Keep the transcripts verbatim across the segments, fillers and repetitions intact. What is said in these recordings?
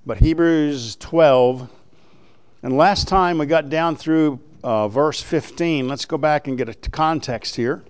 but Hebrews twelve. And last time we got down through uh, verse fifteen. Let's go back and get a context here.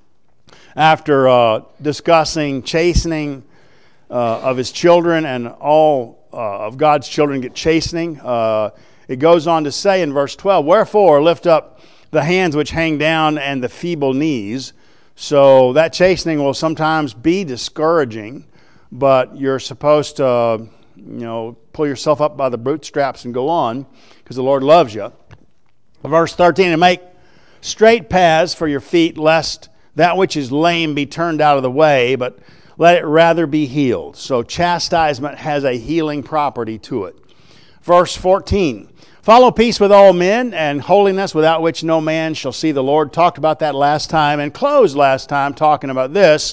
After uh, discussing chastening uh, of his children, and all uh, of God's children get chastening, uh, it goes on to say in verse twelve, "Wherefore lift up the hands which hang down and the feeble knees." So that chastening will sometimes be discouraging, but you're supposed to, you know, pull yourself up by the bootstraps and go on, because the Lord loves you. Verse thirteen, "And make straight paths for your feet, lest that which is lame be turned out of the way, but let it rather be healed." So chastisement has a healing property to it. Verse fourteen, "Follow peace with all men and holiness, without which no man shall see the Lord." Talked about that last time, and closed last time talking about this.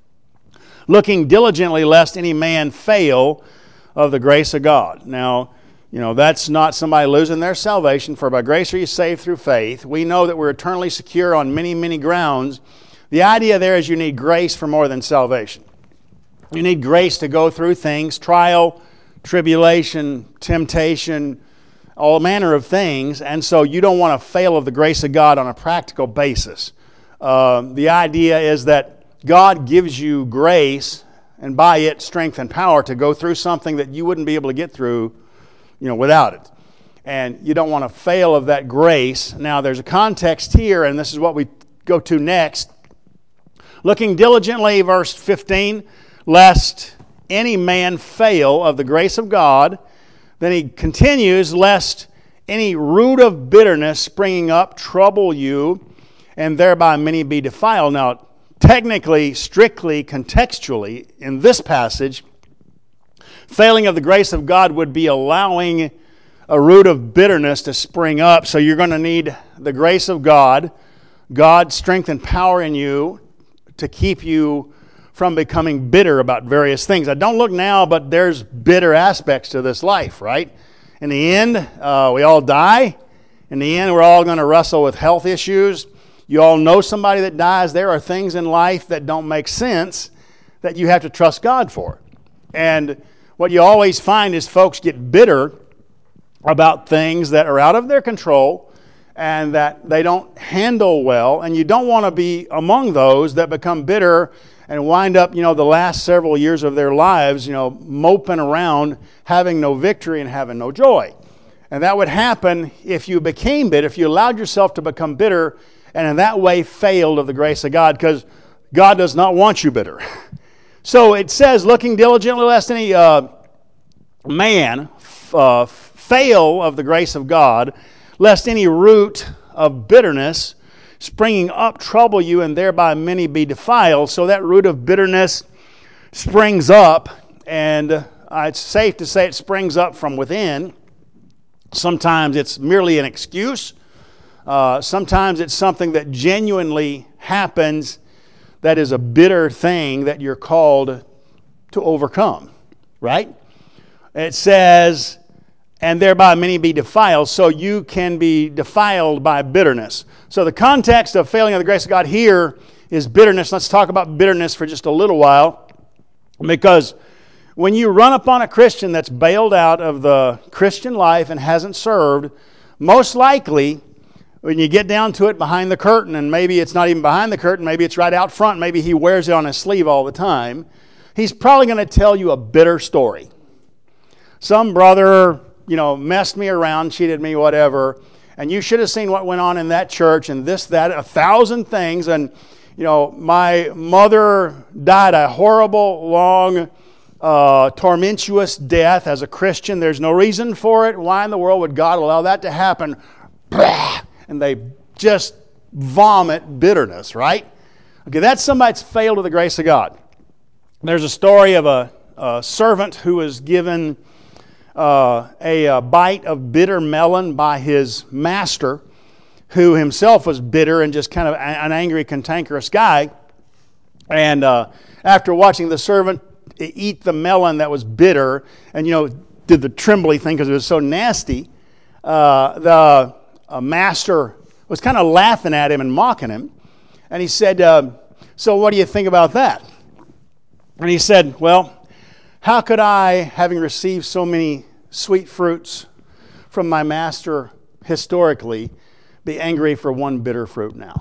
"Looking diligently lest any man fail of the grace of God." Now, you know, that's not somebody losing their salvation. "For by grace are you saved through faith." We know that we're eternally secure on many, many grounds. The idea there is you need grace for more than salvation. You need grace to go through things, trial, tribulation, temptation, all manner of things, and so you don't want to fail of the grace of God on a practical basis. Uh, the idea is that God gives you grace, and by it strength and power to go through something that you wouldn't be able to get through, you know, without it. And you don't want to fail of that grace. Now, there's a context here, and this is what we go to next. "Looking diligently," verse fifteen, "lest any man fail of the grace of God." Then he continues, "lest any root of bitterness springing up trouble you, and thereby many be defiled." Now, technically, strictly, contextually, in this passage, failing of the grace of God would be allowing a root of bitterness to spring up. So you're going to need the grace of God, God's strength and power in you to keep you from becoming bitter about various things. Now, don't look now, but there's bitter aspects to this life, right? In the end, uh, we all die. In the end, we're all going to wrestle with health issues. You all know somebody that dies. There are things in life that don't make sense that you have to trust God for. And what you always find is folks get bitter about things that are out of their control and that they don't handle well. And you don't want to be among those that become bitter and wind up, you know, the last several years of their lives, you know, moping around, having no victory and having no joy. And that would happen if you became bitter, if you allowed yourself to become bitter and in that way failed of the grace of God, because God does not want you bitter. So it says, "Looking diligently lest any uh, man uh, fail of the grace of God, lest any root of bitterness springing up trouble you, and thereby many be defiled." So that root of bitterness springs up, and uh, it's safe to say it springs up from within. Sometimes it's merely an excuse. Uh, sometimes it's something that genuinely happens that is a bitter thing that you're called to overcome, right? It says, "and thereby many be defiled," so you can be defiled by bitterness. So the context of failing of the grace of God here is bitterness. Let's talk about bitterness for just a little while, because when you run upon a Christian that's bailed out of the Christian life and hasn't served, most likely when you get down to it behind the curtain, and maybe it's not even behind the curtain, maybe it's right out front, maybe he wears it on his sleeve all the time, he's probably going to tell you a bitter story. Some brother, you know, messed me around, cheated me, whatever, and you should have seen what went on in that church and this, that, a thousand things. And, you know, my mother died a horrible, long, uh, tormentuous death as a Christian. There's no reason for it. Why in the world would God allow that to happen? And they just vomit bitterness, right? Okay, that's somebody that's failed of the grace of God. There's a story of a, a servant who was given uh, a, a bite of bitter melon by his master, who himself was bitter and just kind of an angry, cantankerous guy. And uh, after watching the servant eat the melon that was bitter, and, you know, did the trembly thing because it was so nasty, uh, the uh, master was kind of laughing at him and mocking him. And he said, uh, so what do you think about that? And he said, well, How could I, having received so many sweet fruits from my master historically, be angry for one bitter fruit now?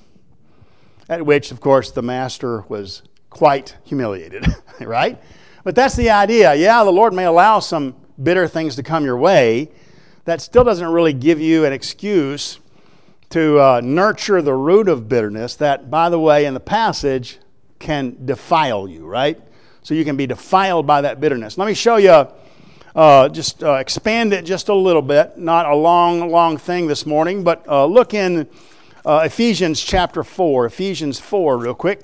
At which, of course, the master was quite humiliated, right? But that's the idea. Yeah, the Lord may allow some bitter things to come your way. That still doesn't really give you an excuse to uh, nurture the root of bitterness that, by the way, in the passage, can defile you, right? So you can be defiled by that bitterness. Let me show you, uh, just uh, expand it just a little bit. Not a long, long thing this morning, but uh, look in uh, Ephesians chapter four. Ephesians four real quick.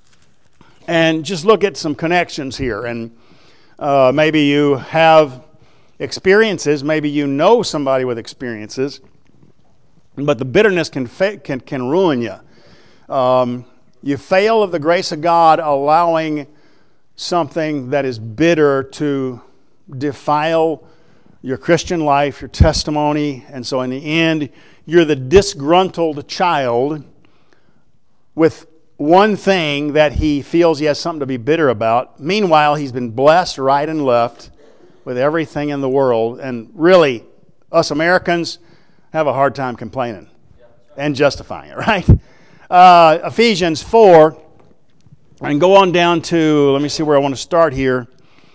And just look at some connections here. And uh, maybe you have experiences. Maybe you know somebody with experiences. But the bitterness can fa- can, can ruin you. Um, you fail of the grace of God allowing something that is bitter to defile your Christian life, your testimony. And so in the end, you're the disgruntled child with one thing that he feels he has something to be bitter about. Meanwhile, he's been blessed right and left with everything in the world. And really, us Americans have a hard time complaining and justifying it, right? Uh, Ephesians four, and go on down to, let me see where I want to start here.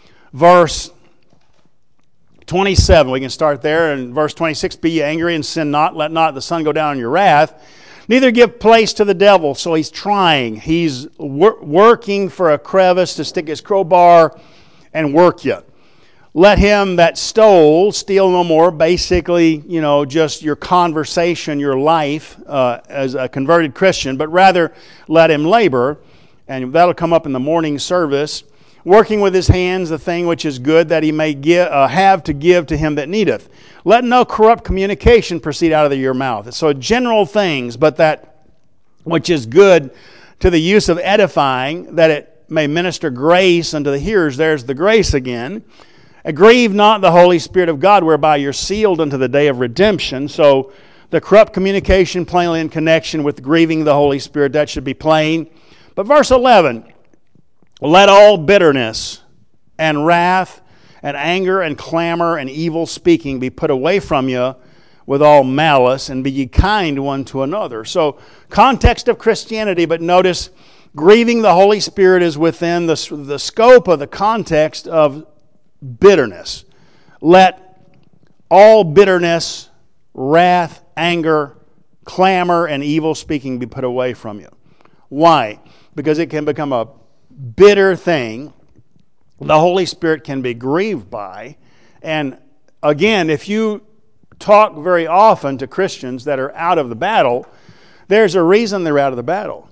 Verse twenty-seven, we can start there. And verse twenty-six, be ye angry and sin not, let not the sun go down on your wrath. Neither give place to the devil. So he's trying. He's wor- working for a crevice to stick his crowbar and work you. Let him that stole steal no more. Basically, you know, just your conversation, your life uh, as a converted Christian, but rather let him labor. And that'll come up in the morning service. Working with his hands the thing which is good, that he may give, uh, have to give to him that needeth. Let no corrupt communication proceed out of your mouth. So general things, but that which is good to the use of edifying, that it may minister grace unto the hearers. There's the grace again. Grieve not the Holy Spirit of God, whereby you're sealed unto the day of redemption. So the corrupt communication plainly in connection with grieving the Holy Spirit, that should be plain. But verse eleven, let all bitterness and wrath and anger and clamor and evil speaking be put away from you with all malice, and be ye kind one to another. So context of Christianity, but notice grieving the Holy Spirit is within the, the scope of the context of bitterness. Let all bitterness, wrath, anger, clamor, and evil speaking be put away from you. Why? Because it can become a bitter thing the Holy Spirit can be grieved by. And again, if you talk very often to Christians that are out of the battle, there's a reason they're out of the battle.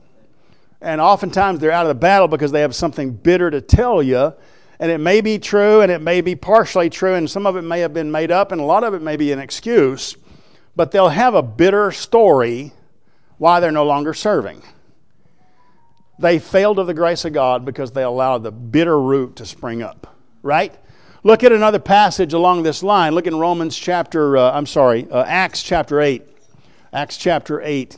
And oftentimes they're out of the battle because they have something bitter to tell you. And it may be true, and it may be partially true, and some of it may have been made up, and a lot of it may be an excuse. But they'll have a bitter story why they're no longer serving. They failed of the grace of God because they allowed the bitter root to spring up, right? Look at another passage along this line. Look in Romans chapter, uh, I'm sorry, uh, Acts chapter eight. Acts chapter eight.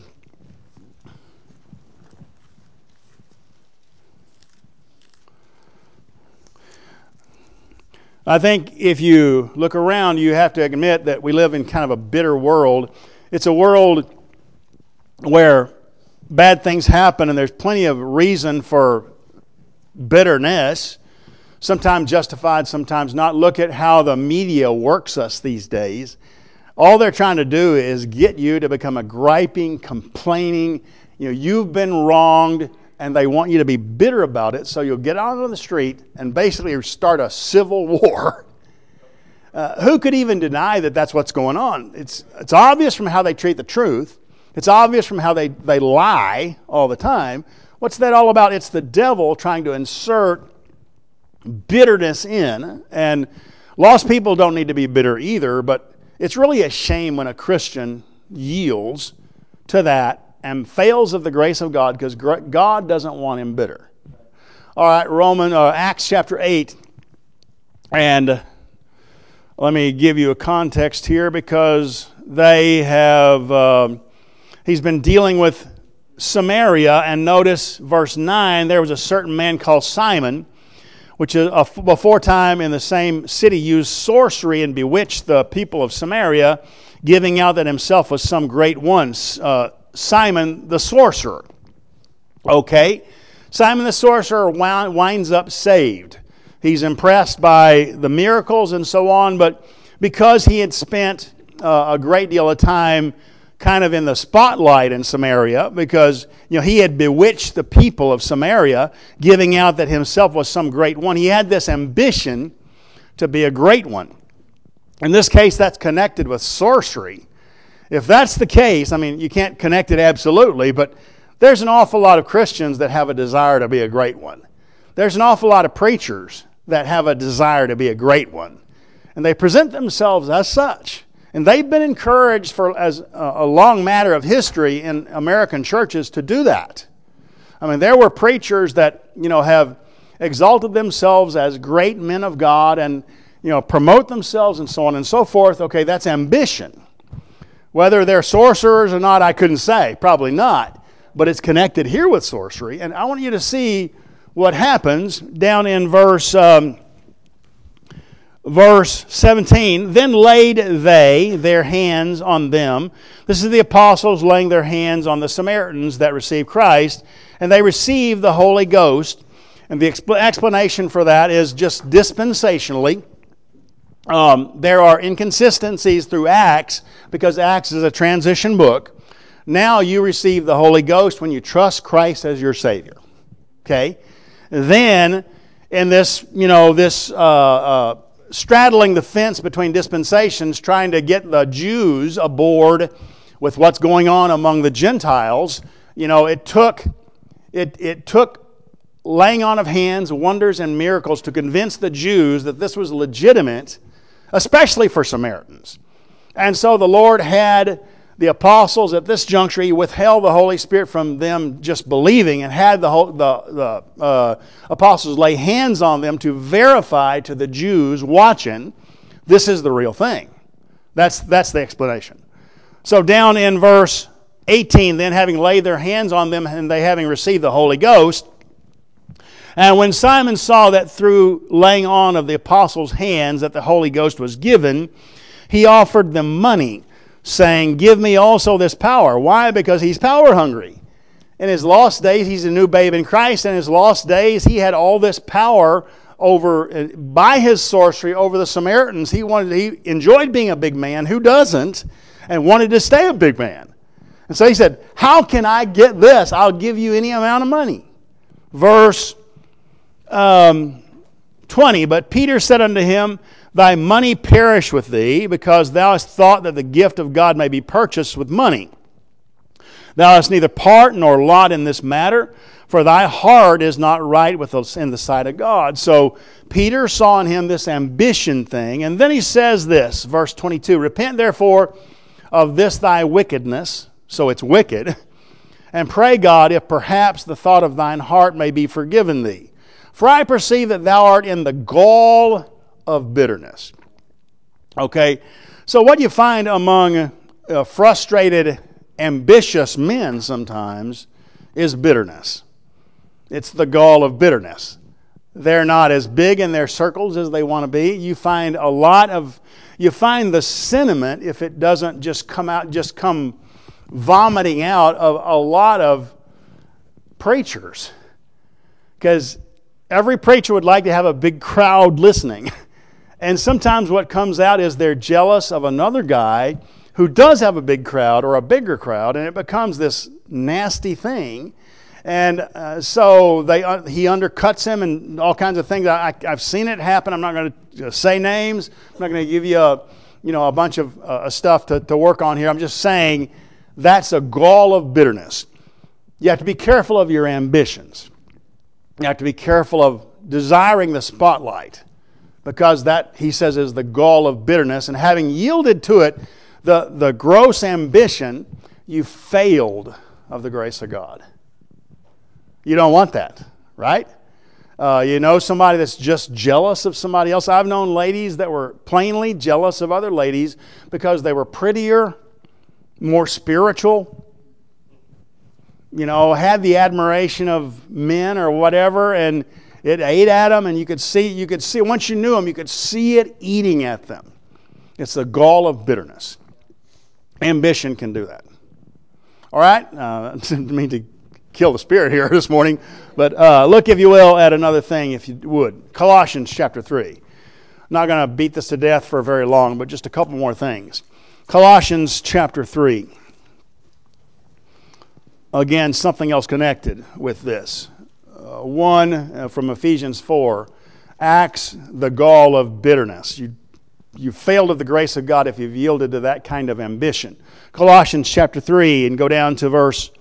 I think if you look around, you have to admit that we live in kind of a bitter world. It's a world where bad things happen, and there's plenty of reason for bitterness, sometimes justified, sometimes not. Look at how the media works us these days. All they're trying to do is get you to become a griping, complaining, you know, you've been wronged, and they want you to be bitter about it, so you'll get out on the street and basically start a civil war. Uh, who could even deny that that's what's going on? It's, it's obvious from how they treat the truth. It's obvious from how they, they lie all the time. What's that all about? It's the devil trying to insert bitterness in. And lost people don't need to be bitter either, but it's really a shame when a Christian yields to that and fails of the grace of God, because God doesn't want him bitter. All right, Roman, uh, Acts chapter eight. And let me give you a context here, because they have... Uh, He's been dealing with Samaria, and notice verse nine, there was a certain man called Simon, which is a before time in the same city, used sorcery and bewitched the people of Samaria, giving out that himself was some great one. Uh, Simon the sorcerer. Okay, Simon the sorcerer winds up saved. He's impressed by the miracles and so on, but because he had spent uh, a great deal of time kind of in the spotlight in Samaria, because you know he had bewitched the people of Samaria, giving out that himself was some great one. He had this ambition to be a great one. In this case, that's connected with sorcery. If that's the case, I mean, you can't connect it absolutely, but there's an awful lot of Christians that have a desire to be a great one. There's an awful lot of preachers that have a desire to be a great one. And they present themselves as such. And they've been encouraged for as a long matter of history in American churches to do that. I mean, there were preachers that, you know, have exalted themselves as great men of God and, you know, promote themselves and so on and so forth. Okay, that's ambition. Whether they're sorcerers or not, I couldn't say. Probably not. But it's connected here with sorcery. And I want you to see what happens down in verse... Um, Verse seventeen, then laid they their hands on them. This is the apostles laying their hands on the Samaritans that received Christ, and they received the Holy Ghost. And the expl- explanation for that is just dispensationally. Um, there are inconsistencies through Acts, because Acts is a transition book. Now you receive the Holy Ghost when you trust Christ as your Savior. Okay? Then, in this, you know, this... Uh, uh, straddling the fence between dispensations, trying to get the Jews aboard with what's going on among the Gentiles, you know, it took it it took laying on of hands, wonders, and miracles to convince the Jews that this was legitimate, especially for Samaritans. And so the Lord had the apostles at this juncture. He withheld the Holy Spirit from them just believing, and had the whole, the, the uh, apostles lay hands on them to verify to the Jews watching, this is the real thing. That's, that's the explanation. So down in verse eighteen, then having laid their hands on them and they having received the Holy Ghost, and when Simon saw that through laying on of the apostles' hands that the Holy Ghost was given, he offered them money, saying, give me also this power. Why? Because he's power hungry. In his lost days, he's a new babe in Christ. In his lost days, he had all this power over, by his sorcery, over the Samaritans. He wanted, he enjoyed being a big man. Who doesn't? And wanted to stay a big man. And so he said, how can I get this? I'll give you any amount of money. Verse um, twenty, but Peter said unto him, thy money perish with thee, because thou hast thought that the gift of God may be purchased with money. Thou hast neither part nor lot in this matter, for thy heart is not right with us in the sight of God. So Peter saw in him this ambition thing, and then he says this, verse twenty-two, repent therefore of this thy wickedness, so it's wicked, and pray God if perhaps the thought of thine heart may be forgiven thee. For I perceive that thou art in the gall of bitterness. Okay, so what you find among uh, frustrated, ambitious men sometimes is bitterness. It's the gall of bitterness. They're not as big in their circles as they want to be. You find a lot of, you find the sentiment, if it doesn't just come out, just come vomiting out of a lot of preachers. Because every preacher would like to have a big crowd listening. And sometimes what comes out is they're jealous of another guy who does have a big crowd or a bigger crowd, and it becomes this nasty thing. And uh, so they uh, he undercuts him and all kinds of things. I, I've seen it happen. I'm not going to say names. I'm not going to give you a, you know, a bunch of uh, stuff to, to work on here. I'm just saying that's a gall of bitterness. You have to be careful of your ambitions. You have to be careful of desiring the spotlight, because that, he says, is the gall of bitterness. And having yielded to it, the, the gross ambition, you failed of the grace of God. You don't want that, right? Uh, you know somebody that's just jealous of somebody else. I've known ladies that were plainly jealous of other ladies because they were prettier, more spiritual, you know, had the admiration of men or whatever, and It ate at them, and you could see, you could see, once you knew them, you could see it eating at them. It's the gall of bitterness. Ambition can do that. All right? Uh, I didn't mean to kill the spirit here this morning, but uh, look, if you will, at another thing, if you would. Colossians chapter three. I'm not going to beat this to death for very long, but just a couple more things. Colossians chapter three. Again, something else connected with this. Uh, one uh, from Ephesians four. Acts, the gall of bitterness. You You failed of the grace of God if you've yielded to that kind of ambition. Colossians chapter three, and go down to verse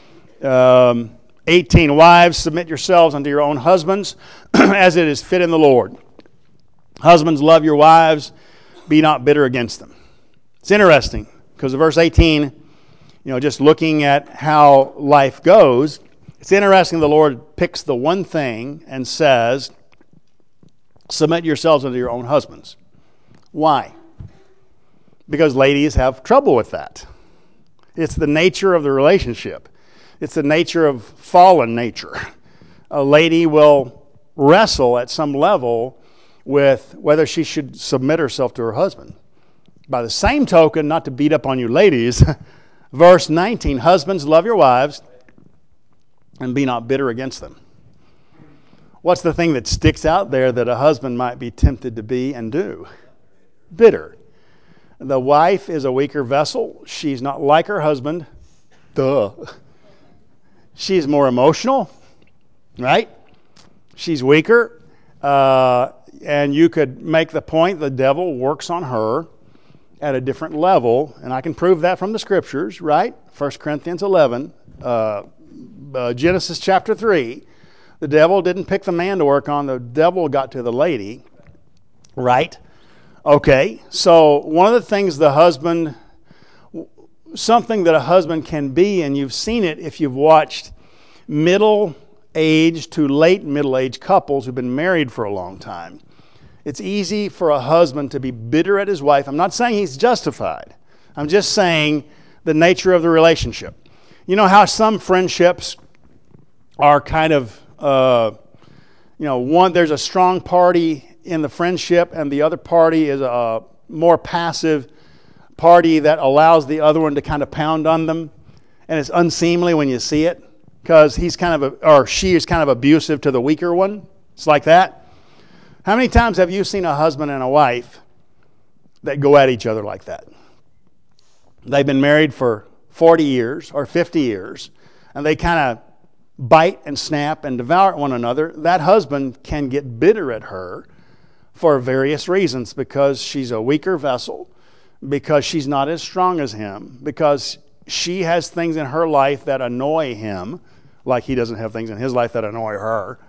um, eighteen. Wives, submit yourselves unto your own husbands, as it is fit in the Lord. Husbands, love your wives, be not bitter against them. It's interesting, because of verse eighteen, you know, just looking at how life goes, it's interesting the Lord picks the one thing and says, submit yourselves unto your own husbands. Why? Because ladies have trouble with that. It's the nature of the relationship. It's the nature of fallen nature. A lady will wrestle at some level with whether she should submit herself to her husband. By the same token, not to beat up on you ladies, verse nineteen, husbands, love your wives and be not bitter against them. What's the thing that sticks out there that a husband might be tempted to be and do? Bitter. The wife is a weaker vessel. She's not like her husband. Duh. She's more emotional, right? She's weaker. Uh, and you could make the point the devil works on her at a different level. And I can prove that from the scriptures, right? First Corinthians eleven, uh, uh, Genesis chapter three. The devil didn't pick the man to work on. The devil got to the lady, right? Okay, so one of the things the husband, something that a husband can be, and you've seen it if you've watched middle-aged to late middle-aged couples who've been married for a long time. It's easy for a husband to be bitter at his wife. I'm not saying he's justified. I'm just saying the nature of the relationship. You know how some friendships are kind of, uh, you know, one, there's a strong party in the friendship, and the other party is a more passive party that allows the other one to kind of pound on them, and it's unseemly when you see it because he's kind of a, or she is kind of abusive to the weaker one. It's like that. How many times have you seen a husband and a wife that go at each other like that? They've been married for forty years or fifty years, and they kind of bite and snap and devour one another. That husband can get bitter at her for various reasons, because she's a weaker vessel, because she's not as strong as him, because she has things in her life that annoy him, like he doesn't have things in his life that annoy her.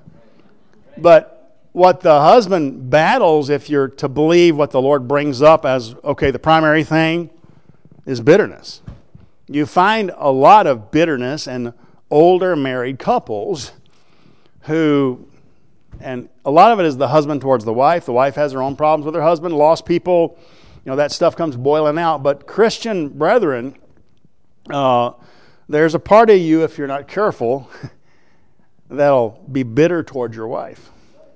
But what the husband battles, if you're to believe what the Lord brings up as, okay, the primary thing is bitterness. You find a lot of bitterness in older married couples who, and a lot of it is the husband towards the wife. The wife has her own problems with her husband, lost people. You know, that stuff comes boiling out. But Christian brethren, uh, there's a part of you, if you're not careful, that'll be bitter towards your wife.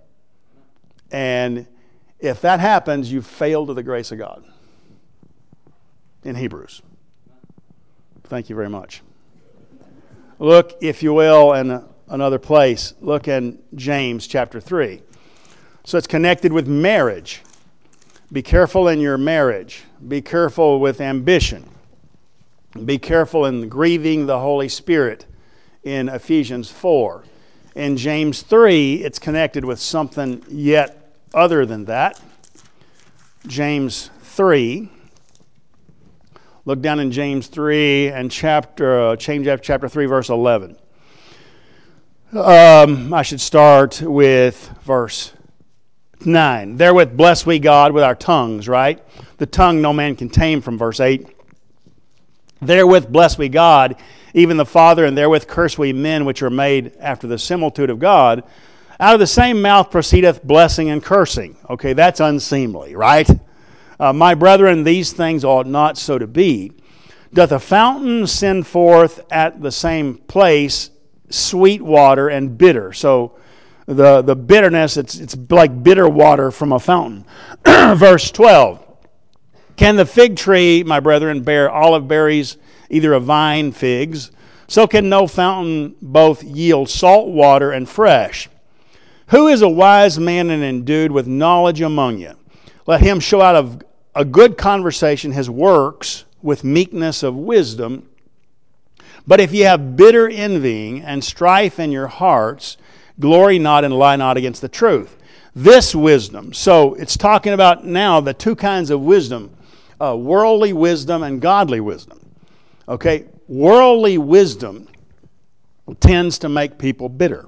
And if that happens, you've failed to the grace of God. In Hebrews. Thank you very much. Look, if you will, in another place, look in James chapter three. So it's connected with marriage. Be careful in your marriage. Be careful with ambition. Be careful in grieving the Holy Spirit in Ephesians four. In James three, it's connected with something yet other than that. James three. Look down in James three and chapter, uh, James chapter three, verse eleven. Um, I should start with verse nine. Therewith bless we God with our tongues, right? The tongue no man can tame, from verse eight. Therewith bless we God, even the Father, and therewith curse we men which are made after the similitude of God. Out of the same mouth proceedeth blessing and cursing. Okay, that's unseemly, right? Uh, my brethren, these things ought not so to be. Doth a fountain send forth at the same place sweet water and bitter? So The, the bitterness, it's, it's like bitter water from a fountain. Verse twelve. Can the fig tree, my brethren, bear olive berries, either a vine figs? So can no fountain both yield salt water and fresh. Who is a wise man and endued with knowledge among you? Let him show out of a good conversation his works with meekness of wisdom. But if ye have bitter envying and strife in your hearts, glory not and lie not against the truth. This wisdom, so it's talking about now the two kinds of wisdom, uh, worldly wisdom and godly wisdom. Okay, worldly wisdom tends to make people bitter.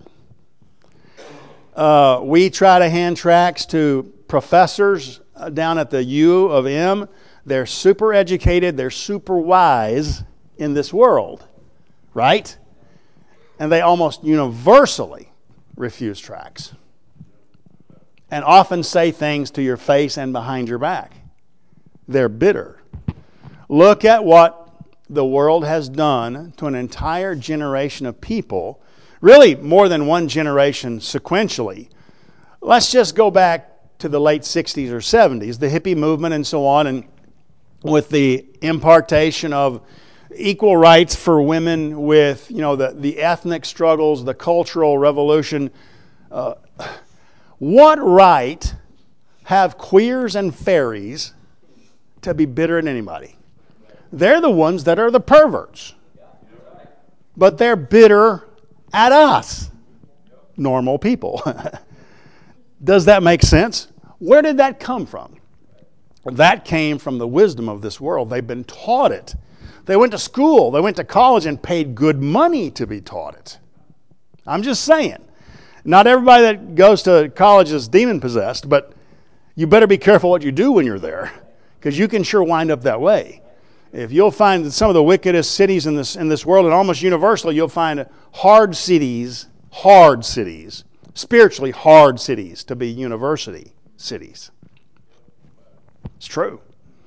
Uh, we try to hand tracts to professors down at the U of M. They're super educated, they're super wise in this world, right? And they almost universally refuse tracts and often say things to your face and behind your back. They're bitter. Look at what the world has done to an entire generation of people, really more than one generation sequentially. Let's just go back to the late sixties or seventies, the hippie movement and so on, and with the impartation of equal rights for women, with, you know, the, the ethnic struggles, the cultural revolution. Uh, what right have queers and fairies to be bitter at anybody? They're the ones that are the perverts. But they're bitter at us, normal people. Does that make sense? Where did that come from? That came from the wisdom of this world. They've been taught it. They went to school, they went to college and paid good money to be taught it. I'm just saying. Not everybody that goes to college is demon-possessed, but you better be careful what you do when you're there, because you can sure wind up that way. If you'll find that some of the wickedest cities in this in this world, and almost universally, you'll find hard cities, hard cities, spiritually hard cities to be university cities. It's true.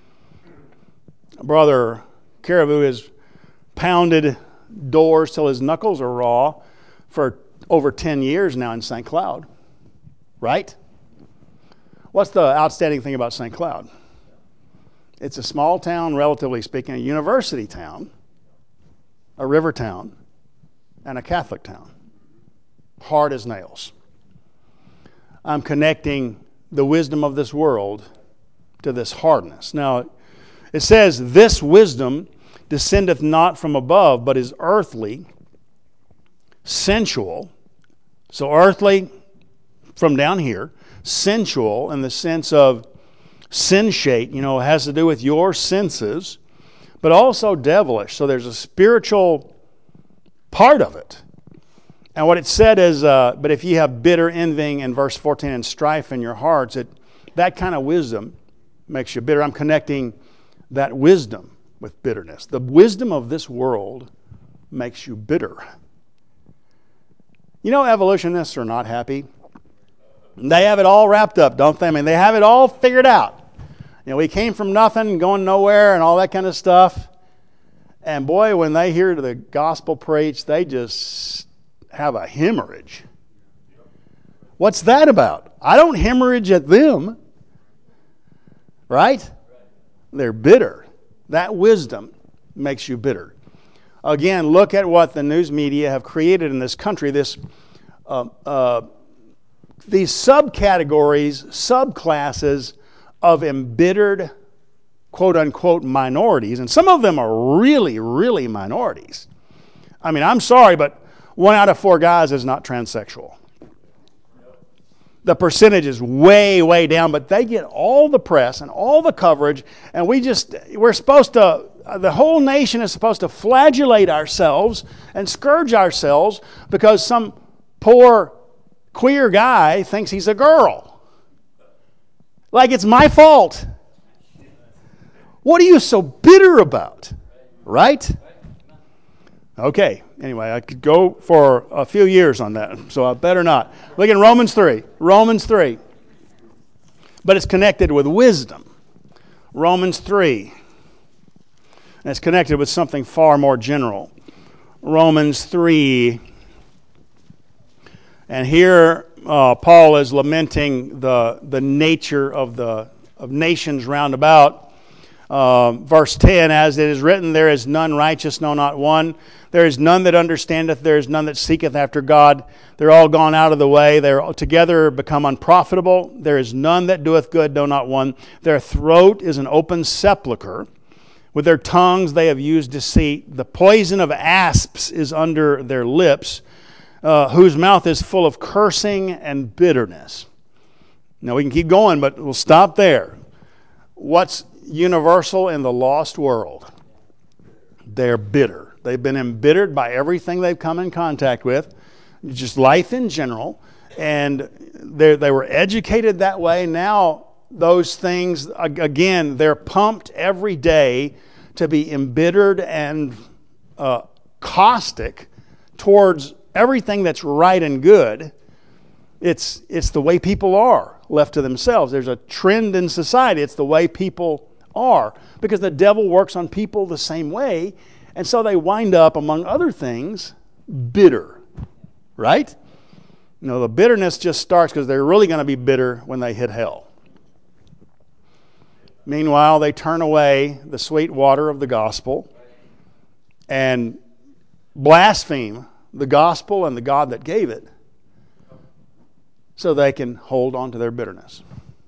Brother Caribou has pounded doors till his knuckles are raw for over ten years now in Saint Cloud. Right? What's the outstanding thing about Saint Cloud? It's a small town, relatively speaking, a university town, a river town, and a Catholic town. Hard as nails. I'm connecting the wisdom of this world to this hardness. Now, it says, this wisdom descendeth not from above, but is earthly, sensual. So earthly from down here, sensual in the sense of sensate, you know, it has to do with your senses, but also devilish. So there's a spiritual part of it. And what it said is, uh, but if ye have bitter envying in verse fourteen and strife in your hearts, it, that kind of wisdom makes you bitter. I'm connecting that wisdom with bitterness. The wisdom of this world makes you bitter. You know, evolutionists are not happy. They have it all wrapped up, don't they? I mean, they have it all figured out. You know, we came from nothing, going nowhere, and all that kind of stuff. And boy, when they hear the gospel preached, they just have a hemorrhage. What's that about? I don't hemorrhage at them. Right? They're bitter. That wisdom makes you bitter. Again, look at what the news media have created in this country. This, uh, uh, these subcategories, subclasses of embittered, quote-unquote, minorities. And some of them are really, really minorities. I mean, I'm sorry, but one out of four guys is not transsexual. The percentage is way, way down, but they get all the press and all the coverage, and we just, we're supposed to, the whole nation is supposed to flagellate ourselves and scourge ourselves because some poor queer guy thinks he's a girl. Like it's my fault. What are you so bitter about? Right? Okay, anyway, I could go for a few years on that, so I better not. Look in Romans three. Romans three. But it's connected with wisdom. Romans three. And it's connected with something far more general. Romans three. And here uh, Paul is lamenting the the nature of the of nations round about. Uh, verse ten, as it is written, there is none righteous, no, not one. There is none that understandeth, there is none that seeketh after God. They're all gone out of the way. They're together become unprofitable. There is none that doeth good, no, not one. Their throat is an open sepulchre. With their tongues they have used deceit. The poison of asps is under their lips, uh, whose mouth is full of cursing and bitterness. Now we can keep going, but we'll stop there. What's universal in the lost world? They're bitter. They've been embittered by everything they've come in contact with, just life in general, and they they were educated that way. Now those things, again, they're pumped every day to be embittered and uh, caustic towards everything that's right and good. It's it's the way people are left to themselves. There's a trend in society. It's the way people are, because the devil works on people the same way, and so they wind up, among other things, bitter, right? You know, the bitterness just starts because they're really going to be bitter when they hit hell. Meanwhile, they turn away the sweet water of the gospel and blaspheme the gospel and the God that gave it, so they can hold on to their bitterness.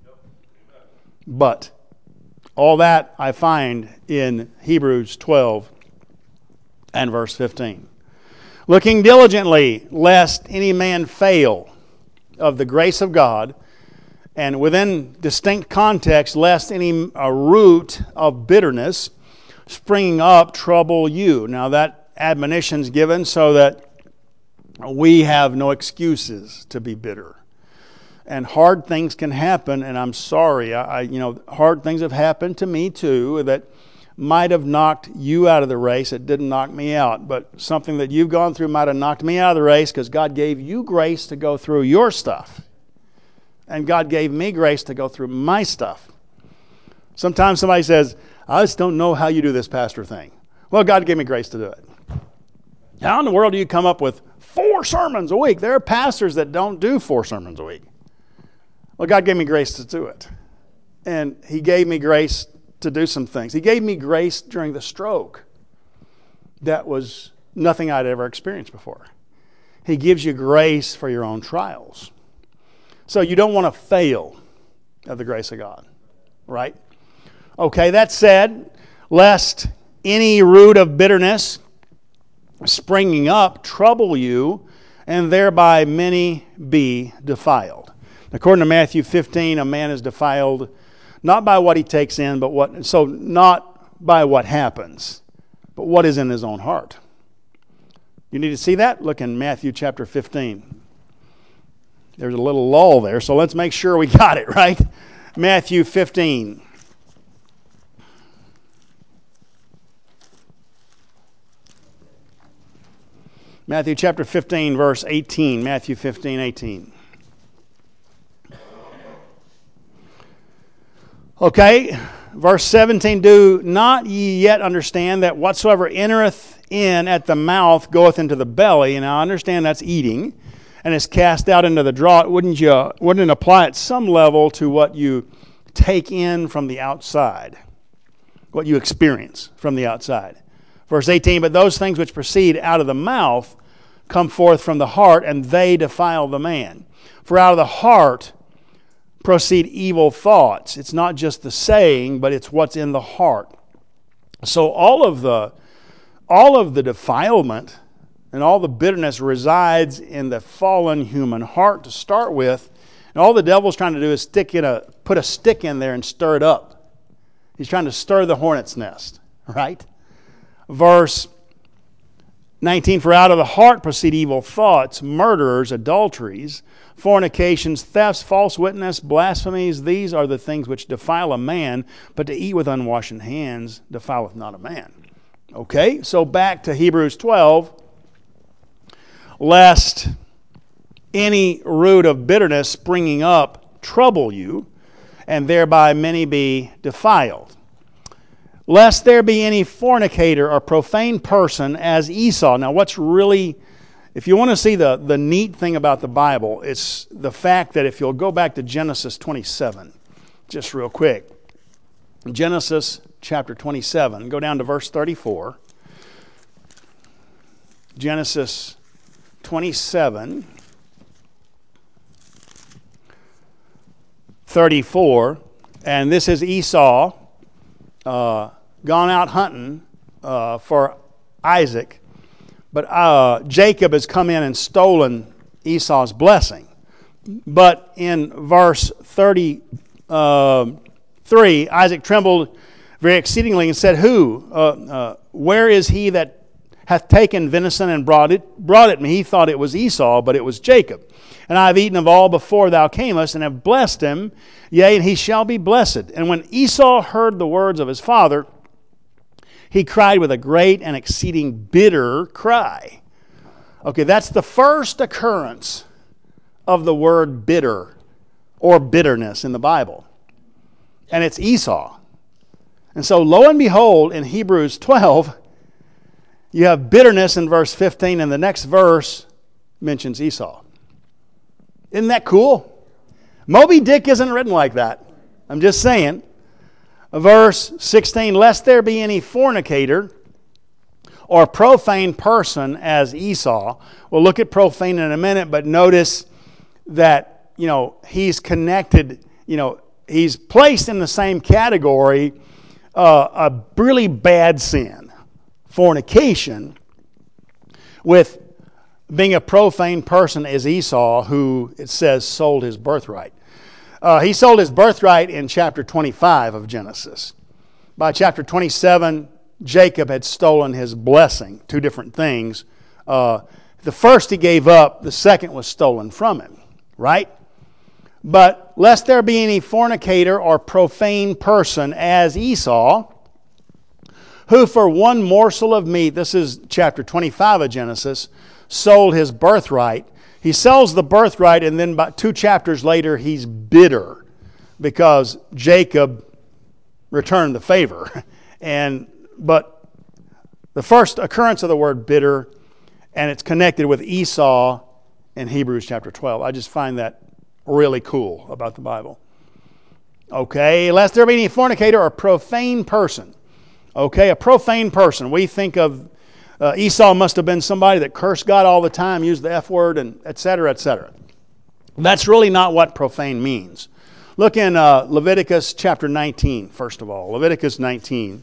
But all that I find in Hebrews twelve and verse fifteen. Looking diligently, lest any man fail of the grace of God, and within distinct context, lest any a root of bitterness springing up trouble you. Now that admonition's given so that we have no excuses to be bitter. And hard things can happen, and I'm sorry. I, I, you know, hard things have happened to me too that might have knocked you out of the race. It didn't knock me out, but something that you've gone through might have knocked me out of the race because God gave you grace to go through your stuff, and God gave me grace to go through my stuff. Sometimes somebody says, "I just don't know how you do this pastor thing." Well, God gave me grace to do it. How in the world do you come up with four sermons a week? There are pastors that don't do four sermons a week. Well, God gave me grace to do it. And He gave me grace to do some things. He gave me grace during the stroke. That was nothing I'd ever experienced before. He gives you grace for your own trials. So you don't want to fail of the grace of God, right? Okay, that said, lest any root of bitterness springing up trouble you, and thereby many be defiled. According to Matthew fifteen, a man is defiled not by what he takes in, but what, so not by what happens, but what is in his own heart. You need to see that? Look in Matthew chapter fifteen. There's a little lull there, so let's make sure we got it right. Matthew fifteen. Matthew chapter fifteen, verse eighteen. Matthew fifteen, eighteen. Okay, verse seventeen, do not ye yet understand that whatsoever entereth in at the mouth goeth into the belly? And I understand that's eating, and is cast out into the draught. Wouldn't you, wouldn't it apply at some level to what you take in from the outside, what you experience from the outside? Verse eighteen, but those things which proceed out of the mouth come forth from the heart, and they defile the man. For out of the heart proceed evil thoughts. It's not just the saying, but it's what's in the heart. So all of the all of the defilement and all the bitterness resides in the fallen human heart to start with. And all the devil's trying to do is stick in a put a stick in there and stir it up. He's trying to stir the hornet's nest, right? Verse nineteen, for out of the heart proceed evil thoughts, murders, adulteries, fornications, thefts, false witness, blasphemies. These are the things which defile a man, but to eat with unwashen hands defileth not a man. Okay, so back to Hebrews twelve. Lest any root of bitterness springing up trouble you, and thereby many be defiled. Lest there be any fornicator or profane person as Esau. Now what's really If you want to see the, the neat thing about the Bible, it's the fact that if you'll go back to Genesis twenty-seven, just real quick. Genesis chapter twenty-seven, go down to verse thirty-four. Genesis twenty-seven, thirty-four, and this is Esau uh, gone out hunting uh, for Isaac, but uh, Jacob has come in and stolen Esau's blessing. But in verse thirty-three, Isaac trembled very exceedingly and said, Who? Uh, uh, where is he that hath taken venison and brought it, brought it me? He thought it was Esau, but it was Jacob. And I have eaten of all before thou camest, and have blessed him, yea, and he shall be blessed. And when Esau heard the words of his father, he cried with a great and exceeding bitter cry. Okay, that's the first occurrence of the word bitter or bitterness in the Bible. And it's Esau. And so lo and behold, in Hebrews twelve, you have bitterness in verse fifteen, and the next verse mentions Esau. Isn't that cool? Moby Dick isn't written like that. I'm just saying. Verse sixteen, lest there be any fornicator or profane person as Esau. We'll look at profane in a minute, but notice that, you know, he's connected, you know, he's placed in the same category, uh, a really bad sin, fornication, with being a profane person as Esau, who, it says, sold his birthright. Uh, he sold his birthright in chapter twenty-five of Genesis. By chapter twenty-seven, Jacob had stolen his blessing, two different things. Uh, the first he gave up, the second was stolen from him, right? But lest there be any fornicator or profane person as Esau, who for one morsel of meat, this is chapter twenty-five of Genesis, sold his birthright. He sells the birthright, and then about two chapters later, he's bitter because Jacob returned the favor. And but the first occurrence of the word bitter, and it's connected with Esau in Hebrews chapter twelve. I just find that really cool about the Bible. Okay, lest there be any fornicator or profane person. Okay, a profane person. We think of uh, Esau must have been somebody that cursed God all the time, used the F word, and et cetera, et cetera. That's really not what profane means. Look in uh, Leviticus chapter nineteen, first of all. Leviticus nineteen.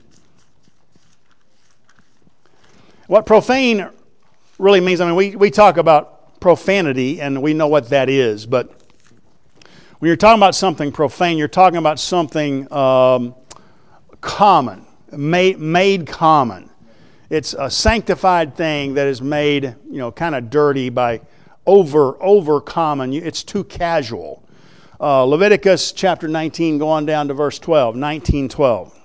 What profane really means, I mean, we, we talk about profanity, and we know what that is, but when you're talking about something profane, you're talking about something um, common, made, made common. It's a sanctified thing that is made, you know, kind of dirty by over, over common. It's too casual. Uh, Leviticus chapter nineteen, go on down to verse twelve, nineteen twelve.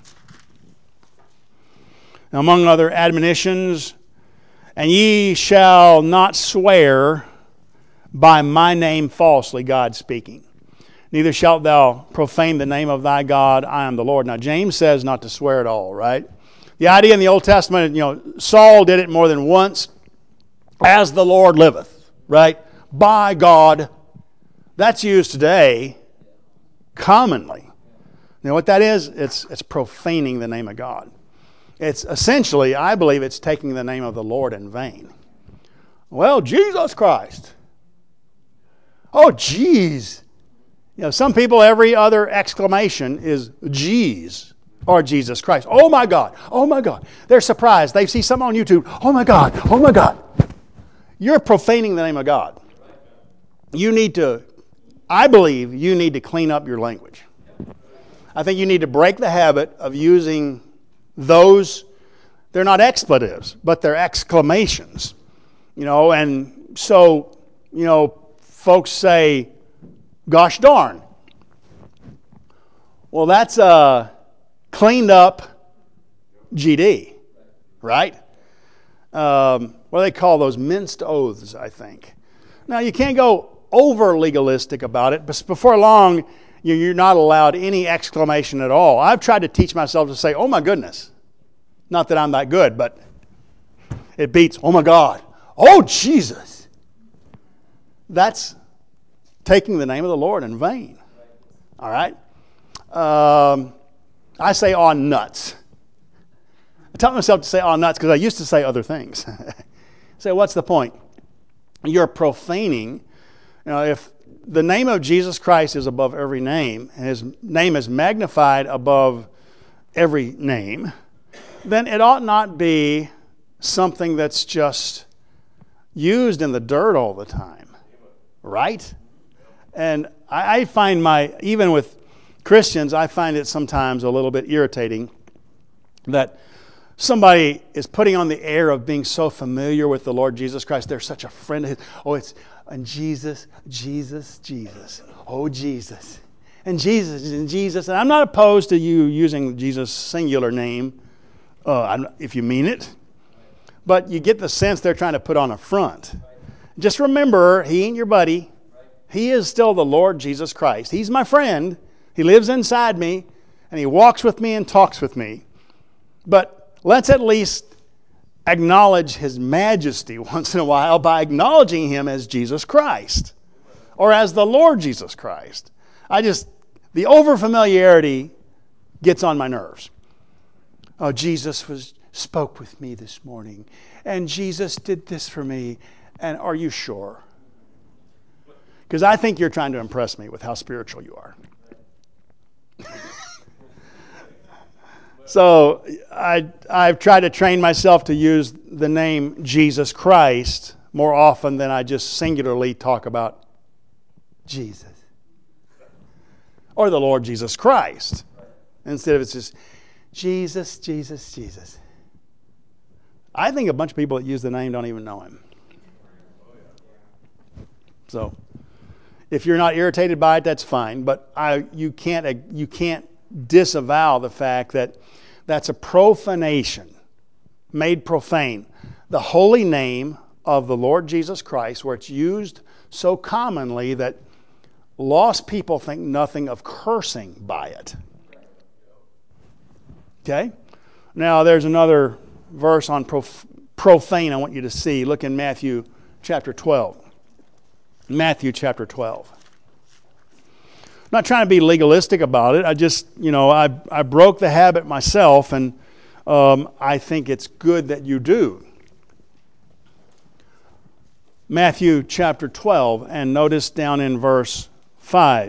Now, among other admonitions, and ye shall not swear by my name falsely, God speaking. Neither shalt thou profane the name of thy God, I am the Lord. Now, James says not to swear at all, right? The idea in the Old Testament, you know, Saul did it more than once. As the Lord liveth, right? By God. That's used today commonly. You know what that is? It's, it's profaning the name of God. It's essentially, I believe, it's taking the name of the Lord in vain. Well, Jesus Christ. Oh, geez. You know, some people, every other exclamation is geez or Jesus Christ. Oh my God. Oh my God. They're surprised. They see something on YouTube. Oh my God. Oh my God. You're profaning the name of God. You need to, I believe, you need to clean up your language. I think you need to break the habit of using those, they're not expletives, but they're exclamations. You know, and so, you know, folks say, gosh darn. Well, that's a cleaned up G D, right? Um, what do they call those? Minced oaths, I think. Now, you can't go over legalistic about it, but before long, you're not allowed any exclamation at all. I've tried to teach myself to say, oh my goodness. Not that I'm that good, but it beats, oh my God. Oh, Jesus. That's taking the name of the Lord in vain. All right? Um, I say on nuts. I tell myself to say on nuts because I used to say other things. So what's the point? You're profaning. You know, if the name of Jesus Christ is above every name, and his name is magnified above every name, then it ought not be something that's just used in the dirt all the time. Right? And I, I find my, even with Christians, I find it sometimes a little bit irritating that somebody is putting on the air of being so familiar with the Lord Jesus Christ. They're such a friend of his. Oh, it's, and Jesus, Jesus, Jesus. Oh, Jesus. And Jesus, and Jesus. And I'm not opposed to you using Jesus' singular name, uh, if you mean it. But you get the sense they're trying to put on a front. Just remember, he ain't your buddy. He is still the Lord Jesus Christ. He's my friend. He lives inside me, and he walks with me and talks with me. But let's at least acknowledge his majesty once in a while by acknowledging him as Jesus Christ or as the Lord Jesus Christ. I just, the overfamiliarity gets on my nerves. Oh, Jesus was spoke with me this morning, and Jesus did this for me, and are you sure? Because I think you're trying to impress me with how spiritual you are. So I, I've tried to train myself to use the name Jesus Christ more often than I just singularly talk about Jesus. Or the Lord Jesus Christ. Instead of it's just Jesus, Jesus, Jesus. I think a bunch of people that use the name don't even know him. So if you're not irritated by it, that's fine. But I, you can't, you can't disavow the fact that that's a profanation, made profane. The holy name of the Lord Jesus Christ, where it's used so commonly that lost people think nothing of cursing by it. Okay? Now there's another verse on prof- profane I want you to see. Look in Matthew chapter twelve. Matthew chapter twelve. I'm not trying to be legalistic about it. I just, you know, I I broke the habit myself, and um, I think it's good that you do. Matthew chapter twelve, and notice down in verse five.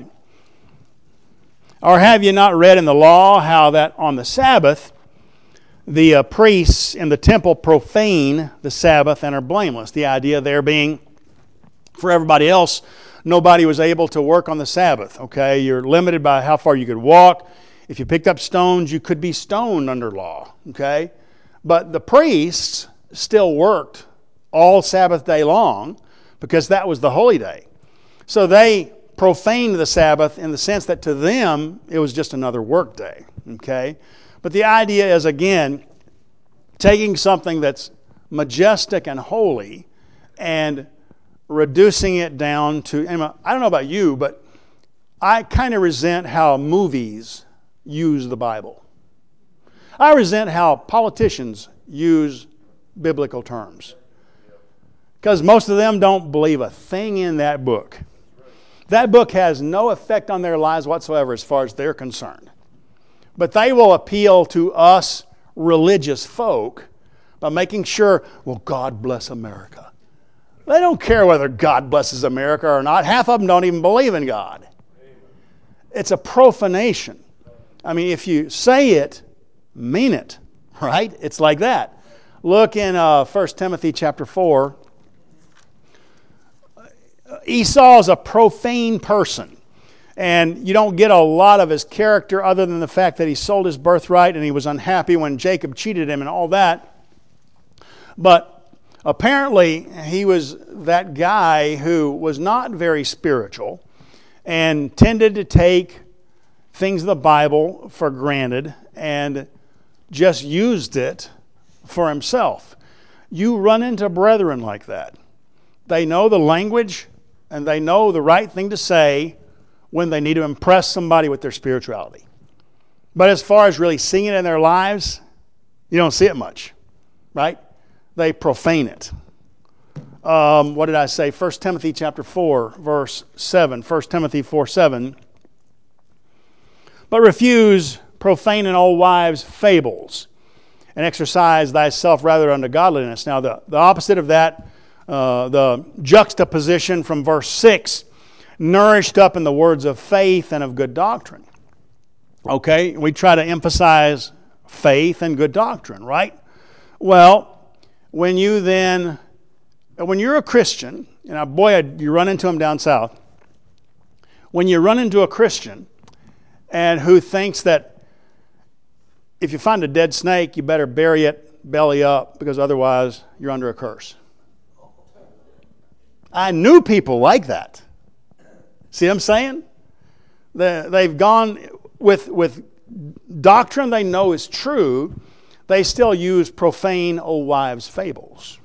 Or have you not read in the law how that on the Sabbath the uh, priests in the temple profane the Sabbath and are blameless? The idea there being, for everybody else, nobody was able to work on the Sabbath, okay? You're limited by how far you could walk. If you picked up stones, you could be stoned under law, okay? But the priests still worked all Sabbath day long because that was the holy day. So they profaned the Sabbath in the sense that to them, it was just another work day, okay? But the idea is, again, taking something that's majestic and holy and reducing it down to, I don't know about you, but I kind of resent how movies use the Bible. I resent how politicians use biblical terms. Because most of them don't believe a thing in that book. That book has no effect on their lives whatsoever as far as they're concerned. But they will appeal to us religious folk by making sure, well, God bless America. They don't care whether God blesses America or not. Half of them don't even believe in God. It's a profanation. I mean, if you say it, mean it, right? It's like that. Look in uh, First Timothy chapter four. Esau is a profane person. And you don't get a lot of his character other than the fact that he sold his birthright and he was unhappy when Jacob cheated him and all that. But apparently, he was that guy who was not very spiritual and tended to take things of the Bible for granted and just used it for himself. You run into brethren like that. They know the language and they know the right thing to say when they need to impress somebody with their spirituality. But as far as really seeing it in their lives, you don't see it much, right? They profane it. um, what did I say? First Timothy chapter four, verse seven. First Timothy four, seven. But refuse profane and old wives' fables, and exercise thyself rather unto godliness. Now, the, the opposite of that, uh, the juxtaposition from verse six, nourished up in the words of faith and of good doctrine. Okay, we try to emphasize faith and good doctrine, right? Well, when you then, when you're a Christian, and boy, you run into them down south, when you run into a Christian and who thinks that if you find a dead snake, you better bury it belly up because otherwise you're under a curse. I knew people like that. See what I'm saying? They've gone with, with doctrine they know is true. They still use profane old wives' fables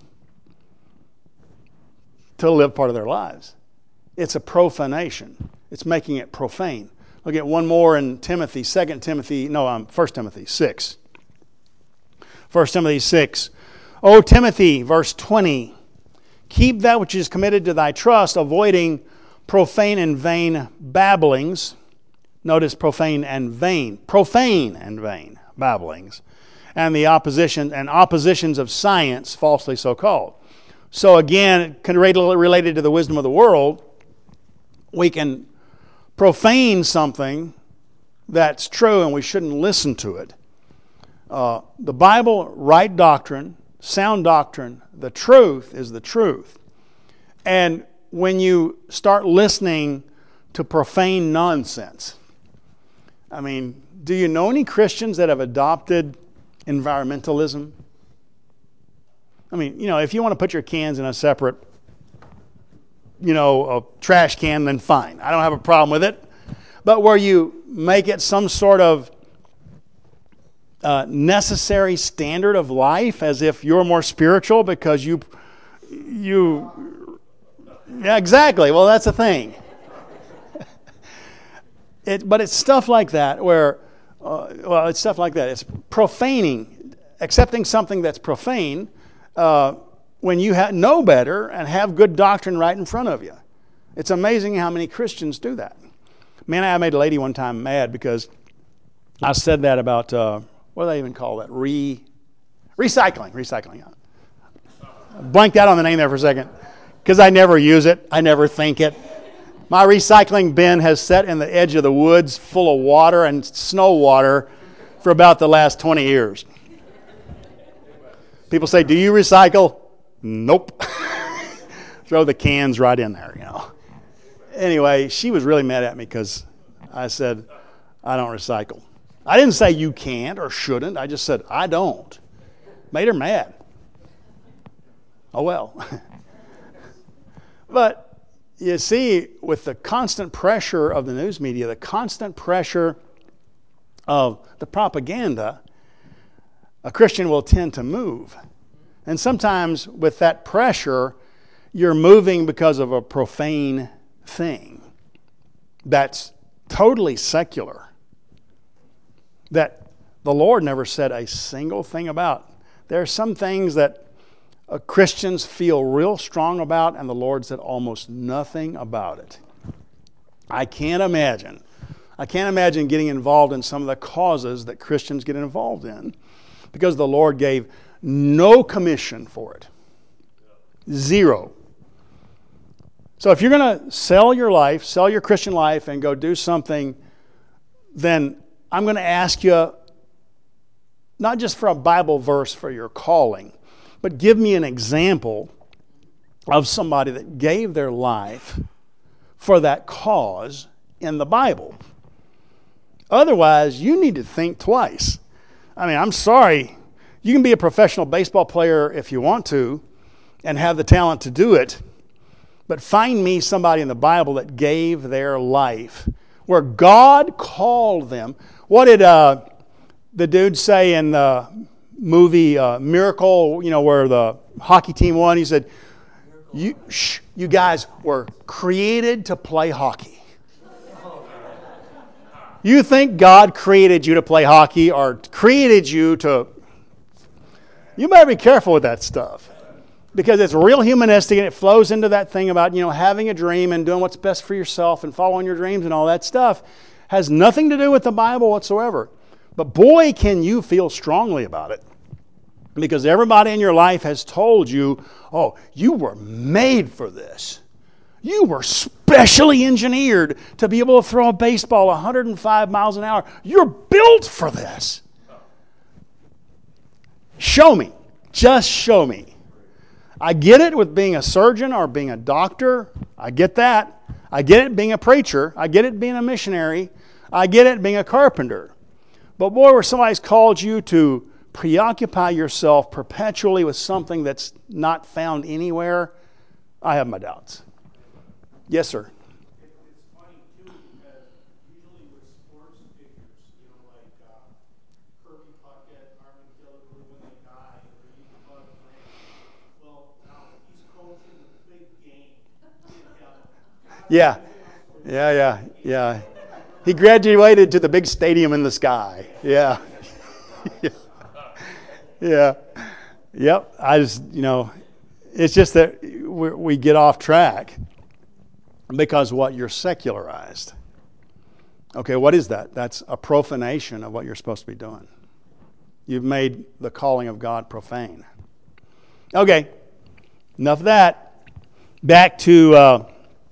to live part of their lives. It's a profanation. It's making it profane. Look at one more in Timothy, Second Timothy, no, um, First Timothy six. First Timothy six. O Timothy, verse twenty, keep that which is committed to thy trust, avoiding profane and vain babblings. Notice profane and vain. Profane and vain babblings. And the opposition and oppositions of science, falsely so called. So again, related to the wisdom of the world, we can profane something that's true and we shouldn't listen to it. Uh, the Bible, right doctrine, sound doctrine, the truth is the truth. And when you start listening to profane nonsense, I mean, do you know any Christians that have adopted environmentalism? I mean, you know, if you want to put your cans in a separate, you know, a trash can, then fine. I don't have a problem with it. But where you make it some sort of uh, necessary standard of life, as if you're more spiritual because you, you, yeah, exactly. Well, that's the thing. It, but it's stuff like that where, uh, well, it's stuff like that. It's profaning, accepting something that's profane uh, when you ha- know better and have good doctrine right in front of you. It's amazing how many Christians do that. Man, I made a lady one time mad because I said that about, uh, what do they even call that? Re, recycling, recycling. I blanked out on the name there for a second because I never use it. I never think it. My recycling bin has sat in the edge of the woods full of water and snow water for about the last twenty years. People say, do you recycle? Nope. Throw the cans right in there, you know. Anyway, she was really mad at me because I said, I don't recycle. I didn't say you can't or shouldn't. I just said, I don't. Made her mad. Oh, well. But you see, with the constant pressure of the news media, the constant pressure of the propaganda, a Christian will tend to move. And sometimes with that pressure, you're moving because of a profane thing that's totally secular, that the Lord never said a single thing about. There are some things that uh, Christians feel real strong about, and the Lord said almost nothing about it. I can't imagine. I can't imagine getting involved in some of the causes that Christians get involved in because the Lord gave no commission for it. Zero. So if you're going to sell your life, sell your Christian life, and go do something, then I'm going to ask you, not just for a Bible verse for your calling, but give me an example of somebody that gave their life for that cause in the Bible. Otherwise, you need to think twice. I mean, I'm sorry. You can be a professional baseball player if you want to and have the talent to do it, but find me somebody in the Bible that gave their life where God called them. What did uh, the dude say in the movie uh, Miracle, you know, where the hockey team won? He said, you, shh, you guys were created to play hockey. You think God created you to play hockey or created you to... You better be careful with that stuff. because it's real humanistic and it flows into that thing about, you know, having a dream and doing what's best for yourself and following your dreams and all that stuff. Has nothing to do with the Bible whatsoever. But boy, can you feel strongly about it. Because everybody in your life has told you, oh, you were made for this. You were specially engineered to be able to throw a baseball one hundred five miles an hour. You're built for this. Show me. Just show me. I get it with being a surgeon or being a doctor. I get that. I get it being a preacher. I get it being a missionary. I get it being a carpenter. But boy, where somebody's called you to preoccupy yourself perpetually with something that's not found anywhere, I have my doubts. Yes, sir. It's funny, too, because usually with sports figures, you know, like uh, Kirby Puckett, Armin Killebrew, when they die, or even Bud Grant. Well, now he's coaching the big game in heaven. Yeah. Yeah, yeah, yeah. He graduated to the big stadium in the sky. Yeah. yeah. Yeah. Yep. I just, you know, it's just that we, we get off track. Because what? You're secularized. Okay, what is that? That's a profanation of what you're supposed to be doing. You've made the calling of God profane. Okay, enough of that. Back to uh,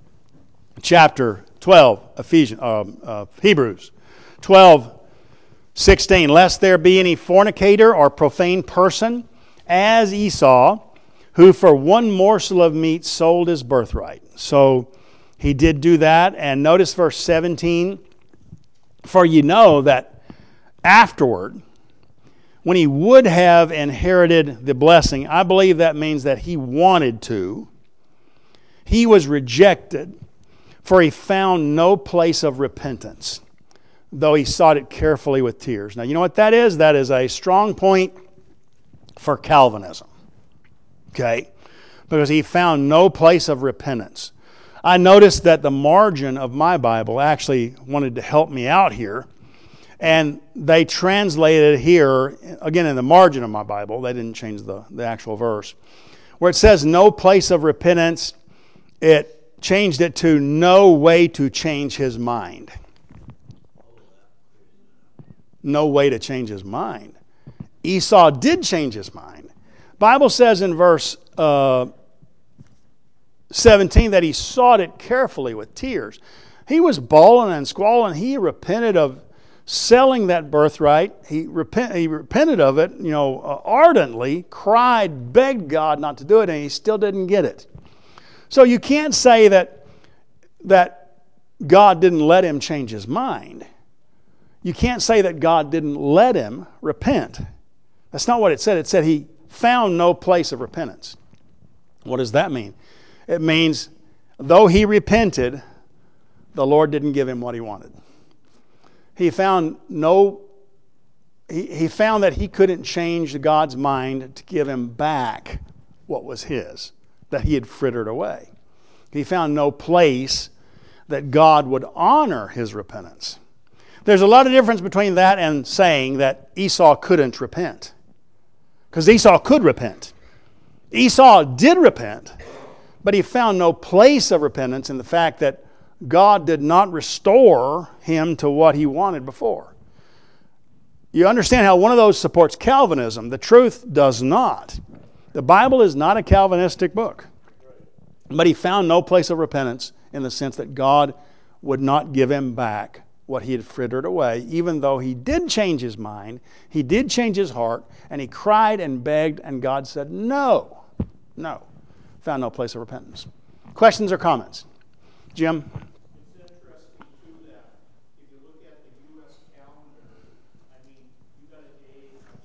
chapter twelve, Ephesians, uh, uh, Hebrews twelve, sixteen. Lest there be any fornicator or profane person, as Esau, who for one morsel of meat sold his birthright. So he did do that. And notice verse seventeen. For you know that afterward, when he would have inherited the blessing, I believe that means that he wanted to, he was rejected, for he found no place of repentance, though he sought it carefully with tears. Now, you know what that is? That is a strong point for Calvinism. Okay? Because he found no place of repentance. I noticed that the margin of my Bible actually wanted to help me out here. And they translated here, again in the margin of my Bible, they didn't change the, the actual verse, where it says no place of repentance, it changed it to no way to change his mind. No way to change his mind. Esau did change his mind. Bible says in verse uh, seventeen that he sought it carefully with tears. He was bawling and squalling. He repented of selling that birthright. He, repent, he repented of it, you know, uh, ardently, cried, begged God not to do it, and he still didn't get it. So you can't say that, that God didn't let him change his mind. You can't say that God didn't let him repent. That's not what it said. It said he found no place of repentance. What does that mean? It means though he repented, the Lord didn't give him what he wanted. He found no, he, he found that he couldn't change God's mind to give him back what was his, that he had frittered away. He found no place that God would honor his repentance. There's a lot of difference between that and saying that Esau couldn't repent. Because Esau could repent. Esau did repent, but he found no place of repentance in the fact that God did not restore him to what he wanted before. You understand how one of those supports Calvinism. The truth does not. The Bible is not a Calvinistic book. But he found no place of repentance in the sense that God would not give him back what he had frittered away, even though he did change his mind, he did change his heart, and he cried and begged, and God said, no, no. Found no place of repentance. Questions or comments? Jim?